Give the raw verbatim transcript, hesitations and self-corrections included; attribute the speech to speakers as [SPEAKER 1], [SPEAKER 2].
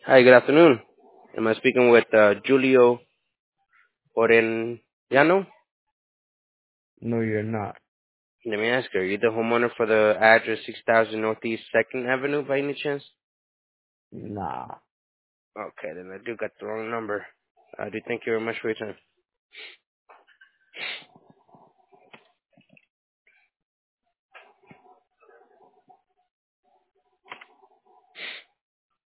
[SPEAKER 1] Hi, good afternoon. Am I speaking with uh, Julio Orellano?
[SPEAKER 2] No, you're not.
[SPEAKER 1] Let me ask you, are you the homeowner for the address six thousand Northeast second Avenue by any chance?
[SPEAKER 2] Nah.
[SPEAKER 1] Okay, then I do got the wrong number. I do thank you very much for your time.